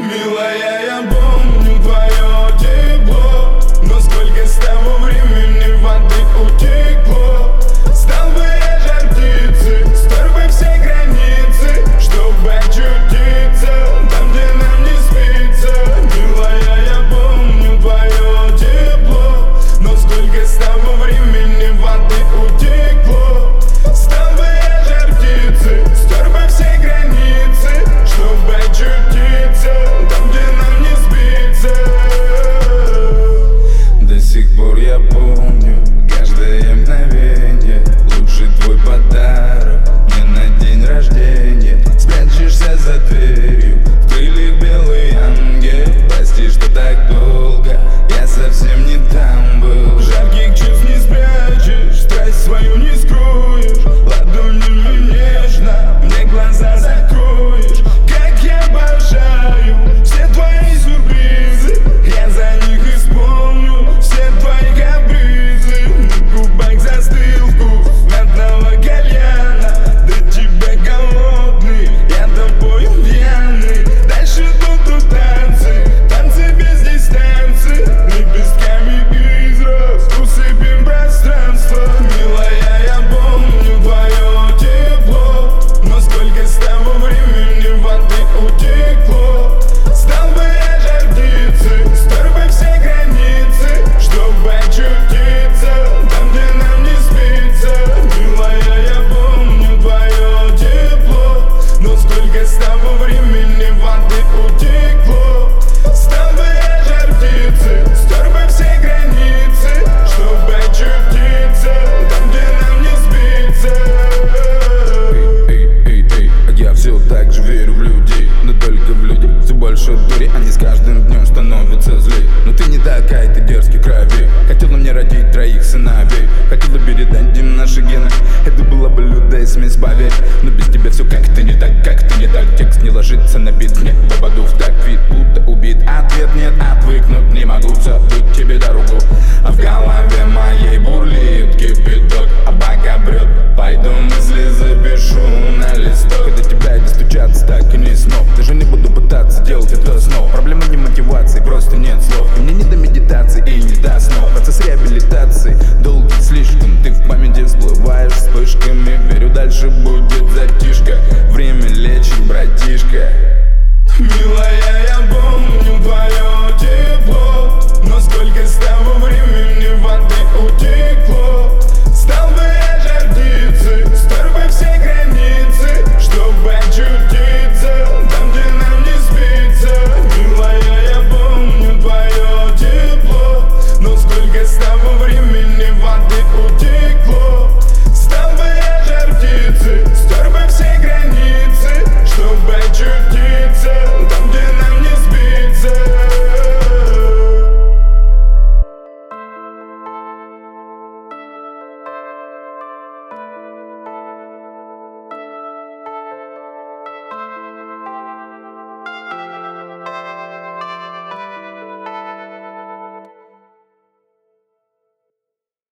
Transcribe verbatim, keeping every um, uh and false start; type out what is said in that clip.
Милая, я помню твое тепло, но сколько с того времени воды утекло. Стал бы я жар птицы, стер бы все границы, чтобы очутиться там, где нам не спится. Милая, я помню твое тепло, но сколько с того времени воды утекло. Стал бы я жар птицы, стер бы все границы, чтобы очутиться там, где нам не спится. До сих пор я помню каждое мгновенье, лучший твой подарок мне на день рождения. Спрячешься за дверью, в крыльях белый ангел. Прости, что так долго, я совсем не там был. Жарких чувств не спрячешь, страсть свою не скроешь, ладонями нежно мне глаза закроешь. Как я обожаю все твои сюрпризы, я за них исполню все твои капризы. На губах застыл вкус мятного кальяна, до тебя голодный, я тобою пьяный. Дальше будут танцы, танцы без дистанции, лепестками из роз усыпим пространство. Милая, я помню твое тепло, но сколько с того времени воды утекло. Стал бы я жар птицы, стер бы все границы, чтобы очутиться там, где нам не спится. Милая, я помню твое тепло, но сколько с того времени воды утекло. Стал бы я жар птицы, стер бы все границы, чтобы очутиться там, где нам не спится. Эй, эй, эй, я все так же верю в людей, но только в людей все больше дури, они с каждым днем становятся злей. Но ты не такая, ты дерзкий крови. Хотела мне родить троих сыновей, хотела передать им наши гены. Это была бы лютая смесь, поверь, но без тебя все как-то не так, как-то не так. Текст не ложится на бит, не попаду в